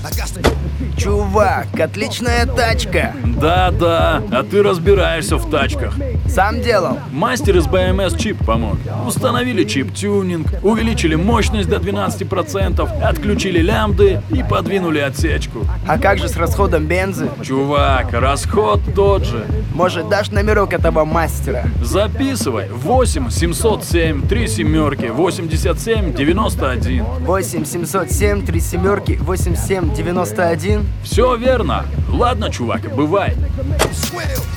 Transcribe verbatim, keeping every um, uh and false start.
Чувак, отличная тачка. Да-да, а ты разбираешься в тачках. Сам делал? Мастер из би эм эс чип помог. Установили чип-тюнинг, увеличили мощность до двенадцати процентов, отключили лямбды и подвинули отсечку. А как же с расходом бензы? Чувак, расход тот же. Может, дашь номерок этого мастера? Записывай. восемь семьсот семь три семерки восемьдесят семь девяносто один. восемь семьсот семь три семерки восемьдесят семь девяносто один. Все верно. Ладно, чувак, бывай. Swill.